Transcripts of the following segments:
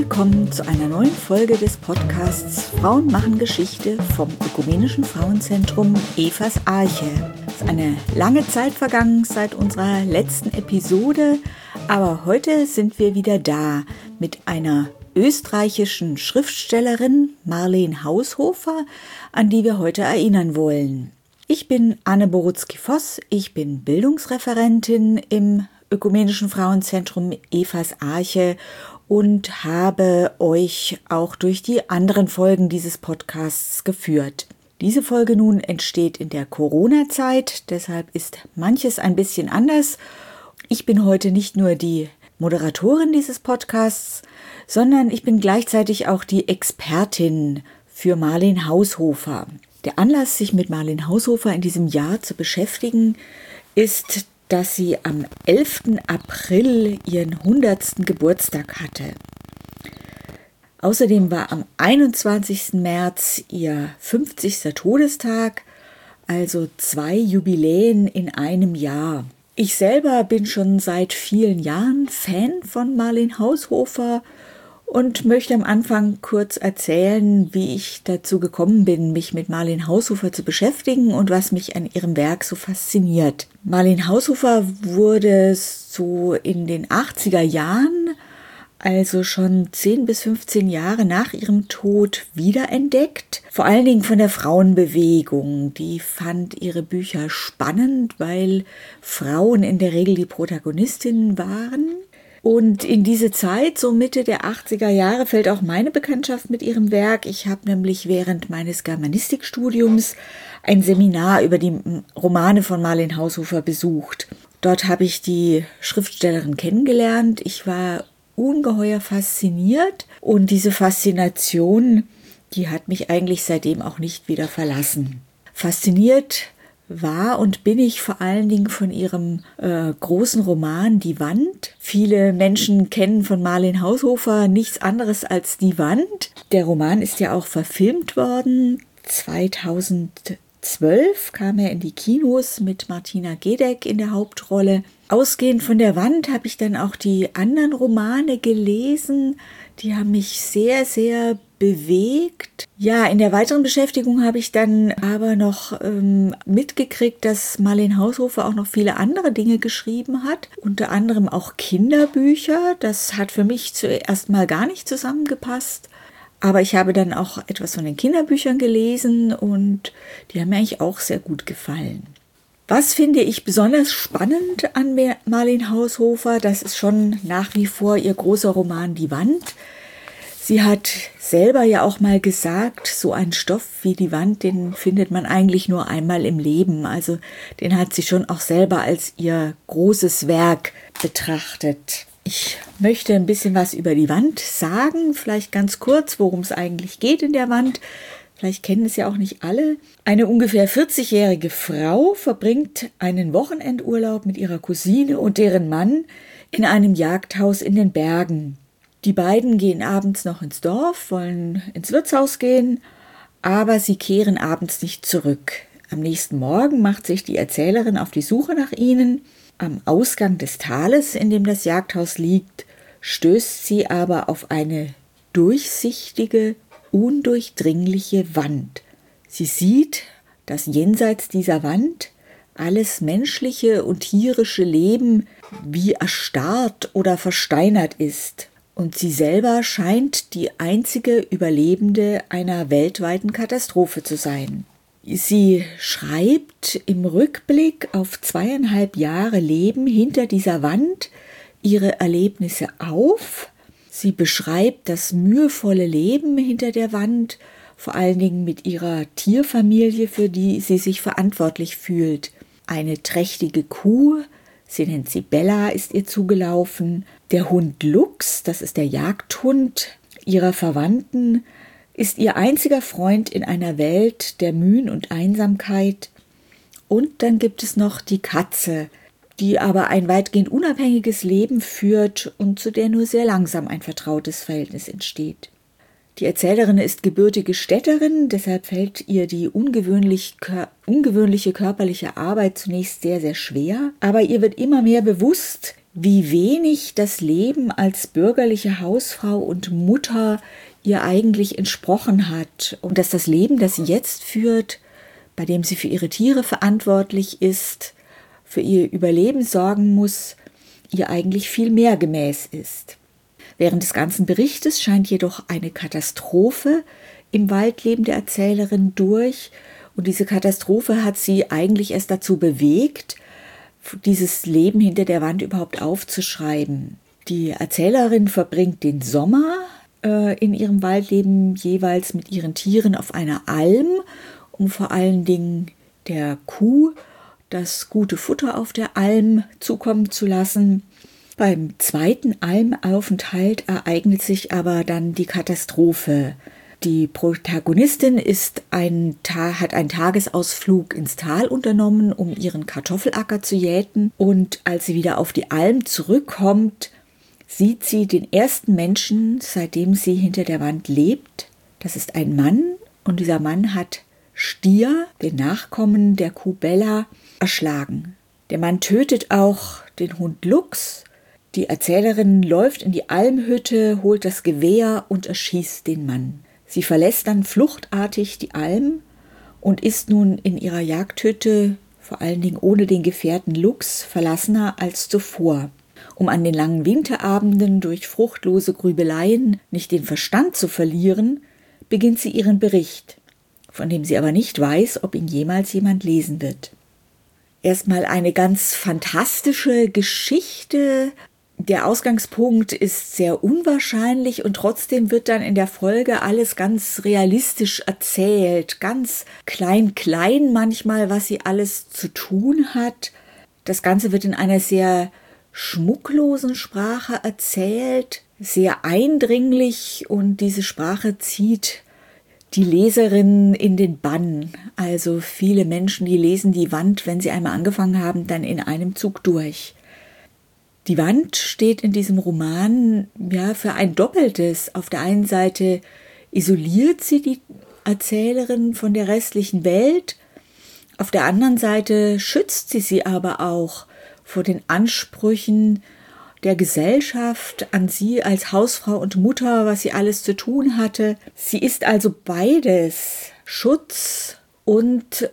willkommen zu einer neuen Folge des Podcasts Frauen machen Geschichte vom Ökumenischen Frauenzentrum Evas Arche. Es ist eine lange Zeit vergangen seit unserer letzten Episode, aber heute sind wir wieder da mit einer österreichischen Schriftstellerin, Marleen Haushofer, an die wir heute erinnern wollen. Ich bin Anne Borutzky-Voss, ich bin Bildungsreferentin im Ökumenischen Frauenzentrum Evas Arche und habe euch auch durch die anderen Folgen dieses Podcasts geführt. Diese Folge nun entsteht in der Corona-Zeit, deshalb ist manches ein bisschen anders. Ich bin heute nicht nur die Moderatorin dieses Podcasts, sondern ich bin gleichzeitig auch die Expertin für Marleen Haushofer. Der Anlass, sich mit Marleen Haushofer in diesem Jahr zu beschäftigen, ist, dass sie am 11. April ihren 100. Geburtstag hatte. Außerdem war am 21. März ihr 50. Todestag, also 2 Jubiläen in einem Jahr. Ich selber bin schon seit vielen Jahren Fan von Marleen Haushofer und möchte am Anfang kurz erzählen, wie ich dazu gekommen bin, mich mit Marleen Haushofer zu beschäftigen und was mich an ihrem Werk so fasziniert. Marleen Haushofer wurde so in den 80er Jahren, also schon 10 bis 15 Jahre nach ihrem Tod, wiederentdeckt. Vor allen Dingen von der Frauenbewegung. Die fand ihre Bücher spannend, weil Frauen in der Regel die Protagonistinnen waren. Und in diese Zeit, so Mitte der 80er Jahre, fällt auch meine Bekanntschaft mit ihrem Werk. Ich habe nämlich während meines Germanistikstudiums ein Seminar über die Romane von Marleen Haushofer besucht. Dort habe ich die Schriftstellerin kennengelernt. Ich war ungeheuer fasziniert und diese Faszination, die hat mich eigentlich seitdem auch nicht wieder verlassen. Fasziniert war und bin ich vor allen Dingen von ihrem großen Roman Die Wand. Viele Menschen kennen von Marleen Haushofer nichts anderes als Die Wand. Der Roman ist ja auch verfilmt worden. 2012 kam er in die Kinos mit Martina Gedeck in der Hauptrolle. Ausgehend von Der Wand habe ich dann auch die anderen Romane gelesen. Die haben mich sehr, sehr bewegt. Ja, in der weiteren Beschäftigung habe ich dann aber noch mitgekriegt, dass Marleen Haushofer auch noch viele andere Dinge geschrieben hat. Unter anderem auch Kinderbücher. Das hat für mich zuerst mal gar nicht zusammengepasst. Aber ich habe dann auch etwas von den Kinderbüchern gelesen und die haben mir eigentlich auch sehr gut gefallen. Was finde ich besonders spannend an Marleen Haushofer? Das ist schon nach wie vor ihr großer Roman Die Wand. Sie hat selber ja auch mal gesagt, so ein Stoff wie Die Wand, den findet man eigentlich nur einmal im Leben. Also den hat sie schon auch selber als ihr großes Werk betrachtet. Ich möchte ein bisschen was über Die Wand sagen, vielleicht ganz kurz, worum es eigentlich geht in der Wand. Vielleicht kennen es ja auch nicht alle. Eine ungefähr 40-jährige Frau verbringt einen Wochenendurlaub mit ihrer Cousine und deren Mann in einem Jagdhaus in den Bergen. Die beiden gehen abends noch ins Dorf, wollen ins Wirtshaus gehen, aber sie kehren abends nicht zurück. Am nächsten Morgen macht sich die Erzählerin auf die Suche nach ihnen. Am Ausgang des Tales, in dem das Jagdhaus liegt, stößt sie aber auf eine durchsichtige, undurchdringliche Wand. Sie sieht, dass jenseits dieser Wand alles menschliche und tierische Leben wie erstarrt oder versteinert ist. Und sie selber scheint die einzige Überlebende einer weltweiten Katastrophe zu sein. Sie schreibt im Rückblick auf 2,5 Jahre Leben hinter dieser Wand ihre Erlebnisse auf. Sie beschreibt das mühevolle Leben hinter der Wand, vor allen Dingen mit ihrer Tierfamilie, für die sie sich verantwortlich fühlt. Eine trächtige Kuh, sie nennt sie Bella, ist ihr zugelaufen. Der Hund Lux, das ist der Jagdhund ihrer Verwandten, ist ihr einziger Freund in einer Welt der Mühen und Einsamkeit. Und dann gibt es noch die Katze, die aber ein weitgehend unabhängiges Leben führt und zu der nur sehr langsam ein vertrautes Verhältnis entsteht. Die Erzählerin ist gebürtige Städterin, deshalb fällt ihr die ungewöhnliche körperliche Arbeit zunächst sehr, sehr schwer. Aber ihr wird immer mehr bewusst, wie wenig das Leben als bürgerliche Hausfrau und Mutter ihr eigentlich entsprochen hat und dass das Leben, das sie jetzt führt, bei dem sie für ihre Tiere verantwortlich ist, für ihr Überleben sorgen muss, ihr eigentlich viel mehr gemäß ist. Während des ganzen Berichtes scheint jedoch eine Katastrophe im Waldleben der Erzählerin durch und diese Katastrophe hat sie eigentlich erst dazu bewegt, dieses Leben hinter der Wand überhaupt aufzuschreiben. Die Erzählerin verbringt den Sommer in ihrem Waldleben jeweils mit ihren Tieren auf einer Alm, um vor allen Dingen der Kuh das gute Futter auf der Alm zukommen zu lassen. Beim zweiten Almaufenthalt ereignet sich aber dann die Katastrophe. Die Protagonistin hat einen Tagesausflug ins Tal unternommen, um ihren Kartoffelacker zu jäten. Und als sie wieder auf die Alm zurückkommt, sieht sie den ersten Menschen, seitdem sie hinter der Wand lebt. Das ist ein Mann und dieser Mann hat Stier, den Nachkommen der Kuh Bella, erschlagen. Der Mann tötet auch den Hund Lux. Die Erzählerin läuft in die Almhütte, holt das Gewehr und erschießt den Mann. Sie verlässt dann fluchtartig die Alm und ist nun in ihrer Jagdhütte, vor allen Dingen ohne den Gefährten Lux, verlassener als zuvor. Um an den langen Winterabenden durch fruchtlose Grübeleien nicht den Verstand zu verlieren, beginnt sie ihren Bericht, von dem sie aber nicht weiß, ob ihn jemals jemand lesen wird. Erstmal eine ganz fantastische Geschichte. Der Ausgangspunkt ist sehr unwahrscheinlich und trotzdem wird dann in der Folge alles ganz realistisch erzählt, ganz klein manchmal, was sie alles zu tun hat. Das Ganze wird in einer sehr schmucklosen Sprache erzählt, sehr eindringlich und diese Sprache zieht die Leserin in den Bann. Also viele Menschen, die lesen die Wand, wenn sie einmal angefangen haben, dann in einem Zug durch. Die Wand steht in diesem Roman für ein Doppeltes. Auf der einen Seite isoliert sie die Erzählerin von der restlichen Welt, auf der anderen Seite schützt sie aber auch vor den Ansprüchen der Gesellschaft an sie als Hausfrau und Mutter, was sie alles zu tun hatte. Sie ist also beides, Schutz und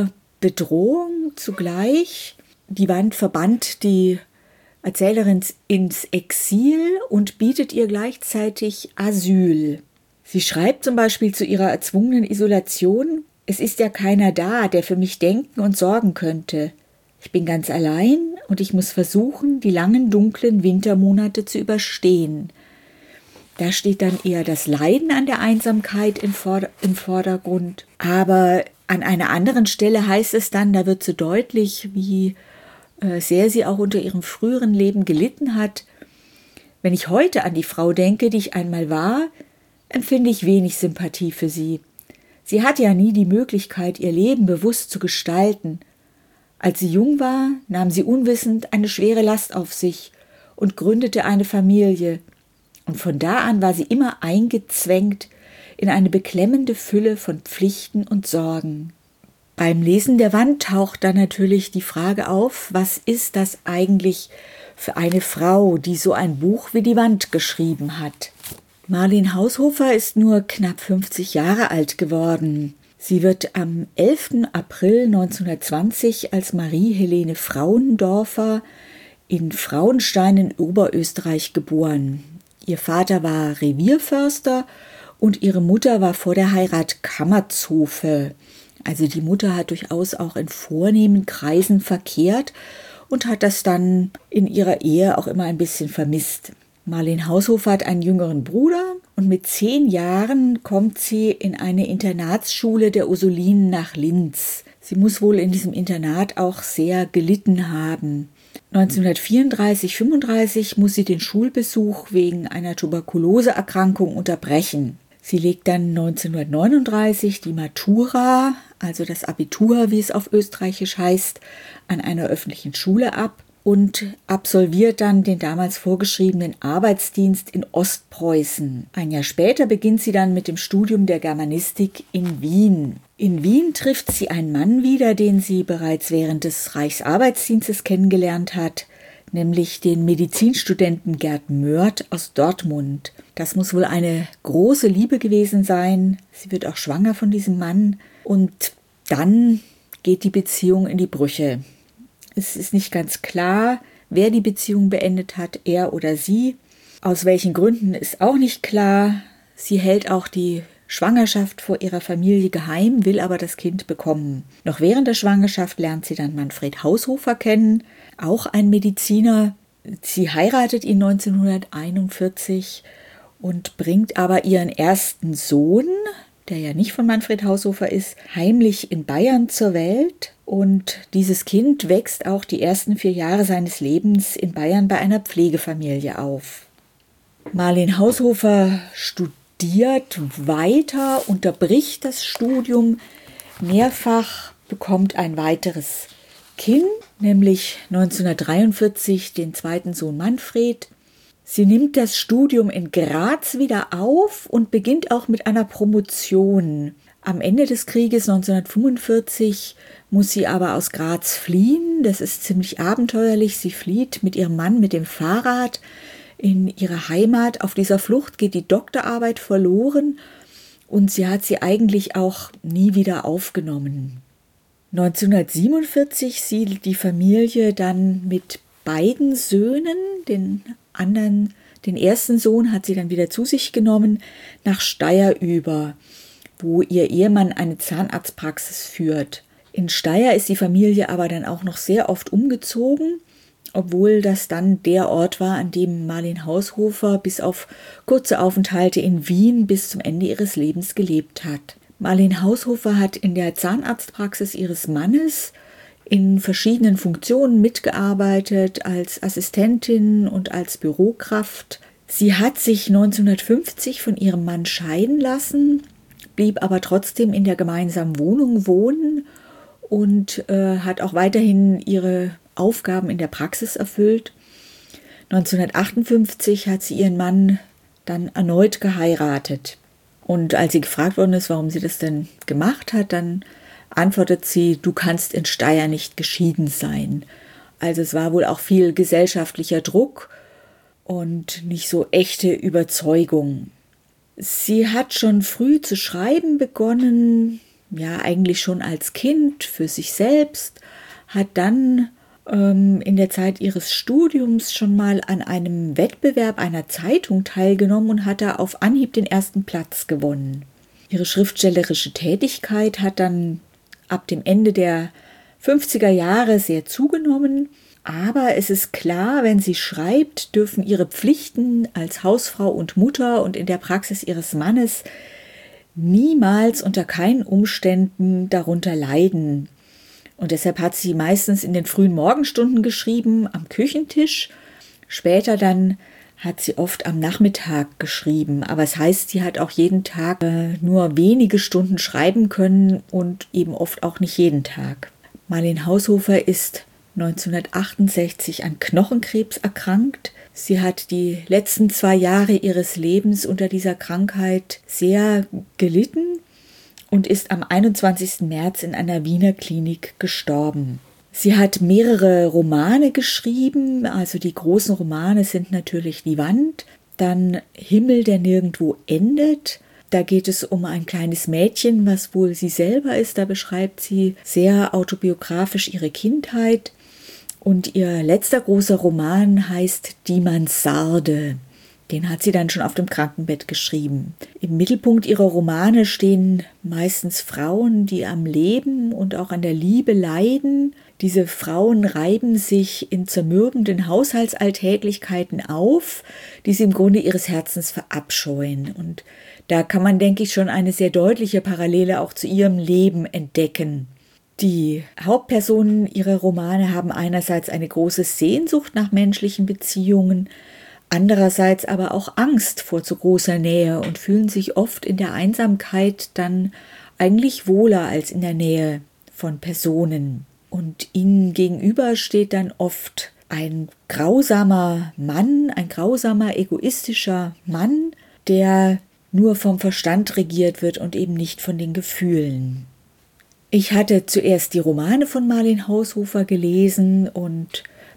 Bedrohung zugleich. Die Wand verbannt die Erzählerin ins Exil und bietet ihr gleichzeitig Asyl. Sie schreibt zum Beispiel zu ihrer erzwungenen Isolation: Es ist ja keiner da, der für mich denken und sorgen könnte. Ich bin ganz allein und ich muss versuchen, die langen, dunklen Wintermonate zu überstehen. Da steht dann eher das Leiden an der Einsamkeit im Vordergrund. Aber an einer anderen Stelle heißt es dann, da wird so deutlich, wie sehr sie auch unter ihrem früheren Leben gelitten hat. Wenn ich heute an die Frau denke, die ich einmal war, empfinde ich wenig Sympathie für sie. Sie hatte ja nie die Möglichkeit, ihr Leben bewusst zu gestalten. Als sie jung war, nahm sie unwissend eine schwere Last auf sich und gründete eine Familie. Und von da an war sie immer eingezwängt in eine beklemmende Fülle von Pflichten und Sorgen. Beim Lesen der Wand taucht dann natürlich die Frage auf, was ist das eigentlich für eine Frau, die so ein Buch wie die Wand geschrieben hat? Marleen Haushofer ist nur knapp 50 Jahre alt geworden. Sie wird am 11. April 1920 als Marie-Helene Frauendorfer in Frauenstein in Oberösterreich geboren. Ihr Vater war Revierförster und ihre Mutter war vor der Heirat Kammerzofe. Also die Mutter hat durchaus auch in vornehmen Kreisen verkehrt und hat das dann in ihrer Ehe auch immer ein bisschen vermisst. Marleen Haushofer hat einen jüngeren Bruder und mit 10 Jahren kommt sie in eine Internatsschule der Ursulinen nach Linz. Sie muss wohl in diesem Internat auch sehr gelitten haben. 1934/35 muss sie den Schulbesuch wegen einer Tuberkuloseerkrankung unterbrechen. Sie legt dann 1939 die Matura, also das Abitur, wie es auf Österreichisch heißt, an einer öffentlichen Schule ab und absolviert dann den damals vorgeschriebenen Arbeitsdienst in Ostpreußen. Ein Jahr später beginnt sie dann mit dem Studium der Germanistik in Wien. In Wien trifft sie einen Mann wieder, den sie bereits während des Reichsarbeitsdienstes kennengelernt hat, nämlich den Medizinstudenten Gerd Mörth aus Dortmund. Das muss wohl eine große Liebe gewesen sein. Sie wird auch schwanger von diesem Mann und dann geht die Beziehung in die Brüche. Es ist nicht ganz klar, wer die Beziehung beendet hat, er oder sie. Aus welchen Gründen ist auch nicht klar. Sie hält auch die Schwangerschaft vor ihrer Familie geheim, will aber das Kind bekommen. Noch während der Schwangerschaft lernt sie dann Manfred Haushofer kennen, auch ein Mediziner. Sie heiratet ihn 1941 und bringt aber ihren ersten Sohn, der ja nicht von Manfred Haushofer ist, heimlich in Bayern zur Welt. Und dieses Kind wächst auch die ersten 4 Jahre seines Lebens in Bayern bei einer Pflegefamilie auf. Marleen Haushofer studiert weiter, unterbricht das Studium mehrfach, bekommt ein weiteres Kind, nämlich 1943 den zweiten Sohn Manfred. Sie nimmt das Studium in Graz wieder auf und beginnt auch mit einer Promotion. Am Ende des Krieges 1945 muss sie aber aus Graz fliehen. Das ist ziemlich abenteuerlich. Sie flieht mit ihrem Mann mit dem Fahrrad in ihre Heimat. Auf dieser Flucht geht die Doktorarbeit verloren und sie hat sie eigentlich auch nie wieder aufgenommen. 1947 siedelt die Familie dann mit beiden Söhnen, den ersten Sohn hat sie dann wieder zu sich genommen, nach Steyr über, wo ihr Ehemann eine Zahnarztpraxis führt. In Steyr ist die Familie aber dann auch noch sehr oft umgezogen, obwohl das dann der Ort war, an dem Marleen Haushofer bis auf kurze Aufenthalte in Wien bis zum Ende ihres Lebens gelebt hat. Marleen Haushofer hat in der Zahnarztpraxis ihres Mannes in verschiedenen Funktionen mitgearbeitet, als Assistentin und als Bürokraft. Sie hat sich 1950 von ihrem Mann scheiden lassen, blieb aber trotzdem in der gemeinsamen Wohnung wohnen und hat auch weiterhin ihre Aufgaben in der Praxis erfüllt. 1958 hat sie ihren Mann dann erneut geheiratet. Und als sie gefragt worden ist, warum sie das denn gemacht hat, dann antwortet sie, du kannst in Steyr nicht geschieden sein. Also es war wohl auch viel gesellschaftlicher Druck und nicht so echte Überzeugung. Sie hat schon früh zu schreiben begonnen, ja eigentlich schon als Kind für sich selbst, hat dann in der Zeit ihres Studiums schon mal an einem Wettbewerb einer Zeitung teilgenommen und hat da auf Anhieb den ersten Platz gewonnen. Ihre schriftstellerische Tätigkeit hat dann ab dem Ende der 50er Jahre sehr zugenommen, aber es ist klar, wenn sie schreibt, dürfen ihre Pflichten als Hausfrau und Mutter und in der Praxis ihres Mannes niemals unter keinen Umständen darunter leiden. Und deshalb hat sie meistens in den frühen Morgenstunden geschrieben, am Küchentisch. Später dann hat sie oft am Nachmittag geschrieben. Aber es heißt, sie hat auch jeden Tag nur wenige Stunden schreiben können und eben oft auch nicht jeden Tag. Marleen Haushofer ist 1968 an Knochenkrebs erkrankt. Sie hat die letzten 2 Jahre ihres Lebens unter dieser Krankheit sehr gelitten und ist am 21. März in einer Wiener Klinik gestorben. Sie hat mehrere Romane geschrieben, also die großen Romane sind natürlich Die Wand, dann Himmel, der nirgendwo endet. Da geht es um ein kleines Mädchen, was wohl sie selber ist. Da beschreibt sie sehr autobiografisch ihre Kindheit. Und ihr letzter großer Roman heißt Die Mansarde. Den hat sie dann schon auf dem Krankenbett geschrieben. Im Mittelpunkt ihrer Romane stehen meistens Frauen, die am Leben und auch an der Liebe leiden. Diese Frauen reiben sich in zermürbenden Haushaltsalltäglichkeiten auf, die sie im Grunde ihres Herzens verabscheuen. Und da kann man, denke ich, schon eine sehr deutliche Parallele auch zu ihrem Leben entdecken. Die Hauptpersonen ihrer Romane haben einerseits eine große Sehnsucht nach menschlichen Beziehungen, andererseits aber auch Angst vor zu großer Nähe und fühlen sich oft in der Einsamkeit dann eigentlich wohler als in der Nähe von Personen. Und ihnen gegenüber steht dann oft ein grausamer Mann, ein grausamer, egoistischer Mann, der nur vom Verstand regiert wird und eben nicht von den Gefühlen. Ich hatte zuerst die Romane von Marleen Haushofer gelesen und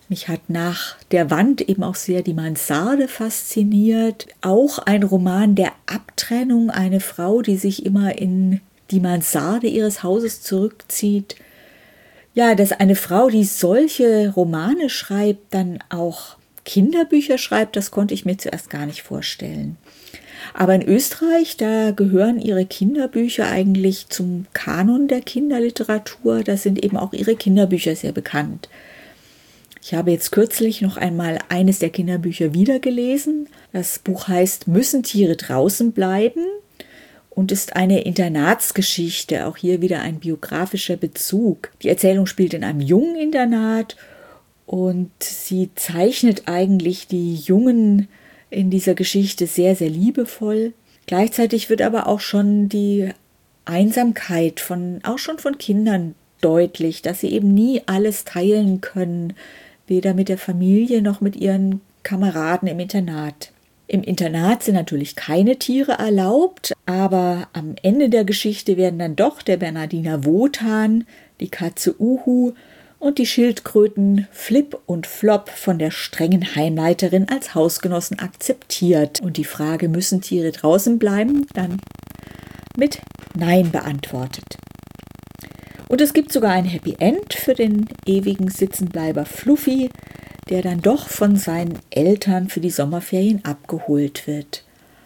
Mich hat nach der Wand eben auch sehr die Mansarde fasziniert. Auch ein Roman der Abtrennung, eine Frau, die sich immer in die Mansarde ihres Hauses zurückzieht. Ja, dass eine Frau, die solche Romane schreibt, dann auch Kinderbücher schreibt, das konnte ich mir zuerst gar nicht vorstellen. Aber in Österreich, da gehören ihre Kinderbücher eigentlich zum Kanon der Kinderliteratur. Da sind eben auch ihre Kinderbücher sehr bekannt. Ich habe jetzt kürzlich noch einmal eines der Kinderbücher wiedergelesen. Das Buch heißt Müssen Tiere draußen bleiben? Und ist eine Internatsgeschichte, auch hier wieder ein biografischer Bezug. Die Erzählung spielt in einem Jungeninternat und sie zeichnet eigentlich die Jungen in dieser Geschichte sehr, sehr liebevoll. Gleichzeitig wird aber auch schon die Einsamkeit auch schon von Kindern deutlich, dass sie eben nie alles teilen können, weder mit der Familie noch mit ihren Kameraden im Internat. Im Internat sind natürlich keine Tiere erlaubt, aber am Ende der Geschichte werden dann doch der Bernardiner Wotan, die Katze Uhu und die Schildkröten Flip und Flop von der strengen Heimleiterin als Hausgenossen akzeptiert. Und die Frage, müssen Tiere draußen bleiben, dann mit Nein beantwortet. Und es gibt sogar ein Happy End für den ewigen Sitzenbleiber Fluffy, der dann doch von seinen Eltern für die Sommerferien abgeholt wird.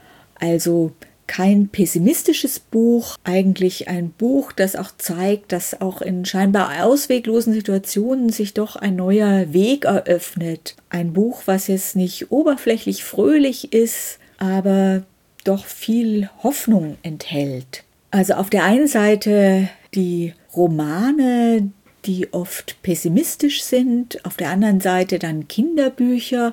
Also kein pessimistisches Buch, eigentlich ein Buch, das auch zeigt, dass auch in scheinbar ausweglosen Situationen sich doch ein neuer Weg eröffnet. Ein Buch, was jetzt nicht oberflächlich fröhlich ist, aber doch viel Hoffnung enthält. Also auf der einen Seite die Romane, die oft pessimistisch sind, auf der anderen Seite dann Kinderbücher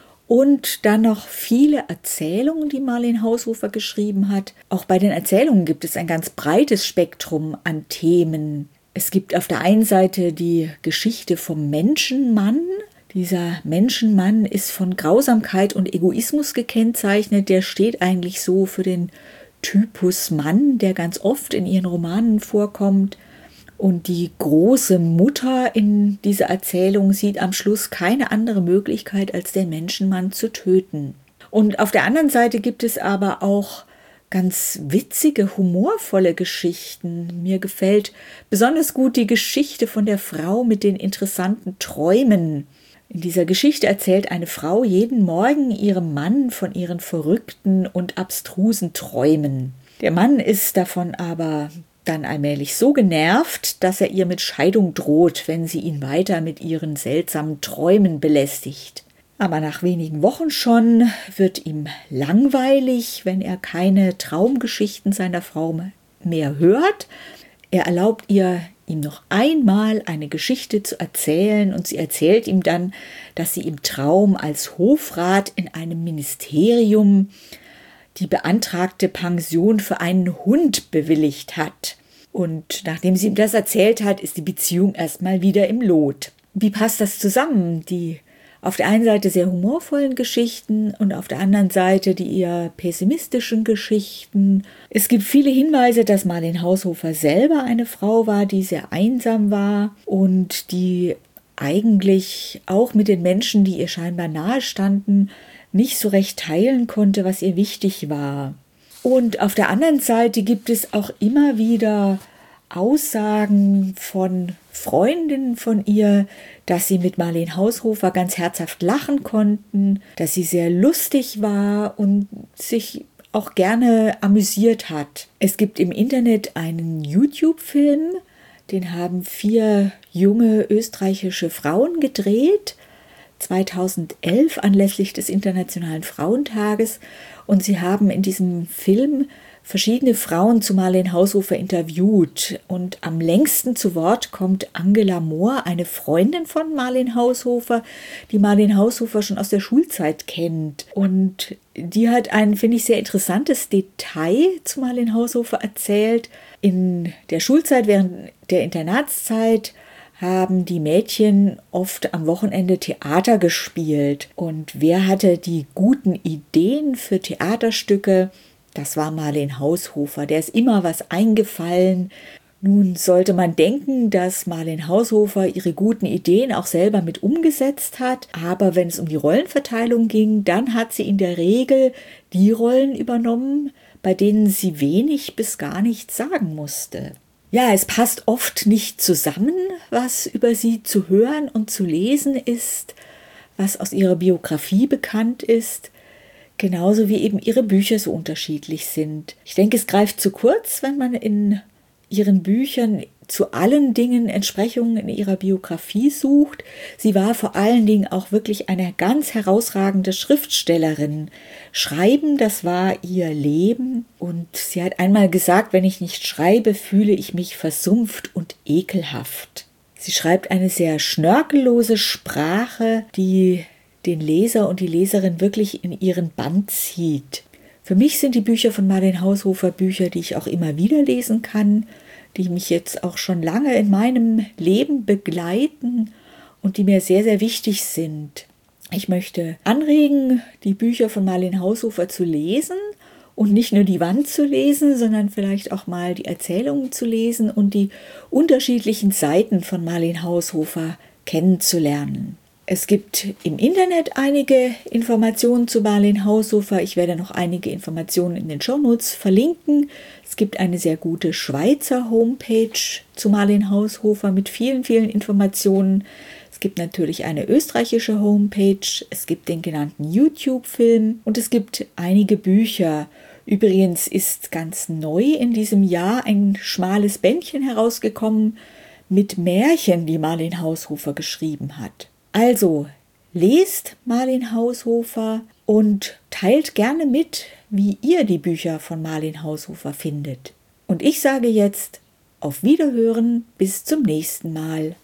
und dann noch viele Erzählungen, die Marleen Haushofer geschrieben hat. Auch bei den Erzählungen gibt es ein ganz breites Spektrum an Themen. Es gibt auf der einen Seite die Geschichte vom Menschenmann. Dieser Menschenmann ist von Grausamkeit und Egoismus gekennzeichnet. Der steht eigentlich so für den Typus Mann, der ganz oft in ihren Romanen vorkommt. Und die große Mutter in dieser Erzählung sieht am Schluss keine andere Möglichkeit, als den Menschenmann zu töten. Und auf der anderen Seite gibt es aber auch ganz witzige, humorvolle Geschichten. Mir gefällt besonders gut die Geschichte von der Frau mit den interessanten Träumen. In dieser Geschichte erzählt eine Frau jeden Morgen ihrem Mann von ihren verrückten und abstrusen Träumen. Der Mann ist davon aber dann allmählich so genervt, dass er ihr mit Scheidung droht, wenn sie ihn weiter mit ihren seltsamen Träumen belästigt. Aber nach wenigen Wochen schon wird ihm langweilig, wenn er keine Traumgeschichten seiner Frau mehr hört. Er erlaubt ihm noch einmal eine Geschichte zu erzählen und sie erzählt ihm dann, dass sie im Traum als Hofrat in einem Ministerium die beantragte Pension für einen Hund bewilligt hat. Und nachdem sie ihm das erzählt hat, ist die Beziehung erstmal wieder im Lot. Wie passt das zusammen? Die auf der einen Seite sehr humorvollen Geschichten und auf der anderen Seite die eher pessimistischen Geschichten. Es gibt viele Hinweise, dass Marleen Haushofer selber eine Frau war, die sehr einsam war und die eigentlich auch mit den Menschen, die ihr scheinbar nahe standen, nicht so recht teilen konnte, was ihr wichtig war. Und auf der anderen Seite gibt es auch immer wieder Aussagen von Freundinnen von ihr, dass sie mit Marleen Haushofer ganz herzhaft lachen konnten, dass sie sehr lustig war und sich auch gerne amüsiert hat. Es gibt im Internet einen YouTube-Film, den haben 4 junge österreichische Frauen gedreht, 2011 anlässlich des Internationalen Frauentages, und sie haben in diesem Film verschiedene Frauen zu Marleen Haushofer interviewt und am längsten zu Wort kommt Angela Mohr, eine Freundin von Marleen Haushofer, die Marleen Haushofer schon aus der Schulzeit kennt, und die hat ein, finde ich, sehr interessantes Detail zu Marleen Haushofer erzählt. In der Schulzeit, während der Internatszeit, haben die Mädchen oft am Wochenende Theater gespielt. Und wer hatte die guten Ideen für Theaterstücke? Das war Marleen Haushofer. Der ist immer was eingefallen, Nun sollte man denken, dass Marlen Haushofer ihre guten Ideen auch selber mit umgesetzt hat, aber wenn es um die Rollenverteilung ging, dann hat sie in der Regel die Rollen übernommen, bei denen sie wenig bis gar nichts sagen musste. Ja, es passt oft nicht zusammen, was über sie zu hören und zu lesen ist, was aus ihrer Biografie bekannt ist, genauso wie eben ihre Bücher so unterschiedlich sind. Ich denke, es greift zu kurz, wenn man in ihren Büchern zu allen Dingen Entsprechungen in ihrer Biografie sucht. Sie war vor allen Dingen auch wirklich eine ganz herausragende Schriftstellerin. Schreiben, das war ihr Leben. Und sie hat einmal gesagt, wenn ich nicht schreibe, fühle ich mich versumpft und ekelhaft. Sie schreibt eine sehr schnörkellose Sprache, die den Leser und die Leserin wirklich in ihren Bann zieht. Für mich sind die Bücher von Marlen Haushofer Bücher, die ich auch immer wieder lesen kann, die mich jetzt auch schon lange in meinem Leben begleiten und die mir sehr, sehr wichtig sind. Ich möchte anregen, die Bücher von Marlen Haushofer zu lesen und nicht nur die Wand zu lesen, sondern vielleicht auch mal die Erzählungen zu lesen und die unterschiedlichen Seiten von Marlen Haushofer kennenzulernen. Es gibt im Internet einige Informationen zu Marlen Haushofer. Ich werde noch einige Informationen in den Shownotes verlinken. Es gibt eine sehr gute Schweizer Homepage zu Marlen Haushofer mit vielen, vielen Informationen. Es gibt natürlich eine österreichische Homepage. Es gibt den genannten YouTube-Film und es gibt einige Bücher. Übrigens ist ganz neu in diesem Jahr ein schmales Bändchen herausgekommen mit Märchen, die Marlen Haushofer geschrieben hat. Also, lest Marlen Haushofer und teilt gerne mit, wie ihr die Bücher von Marlen Haushofer findet. Und ich sage jetzt auf Wiederhören, bis zum nächsten Mal.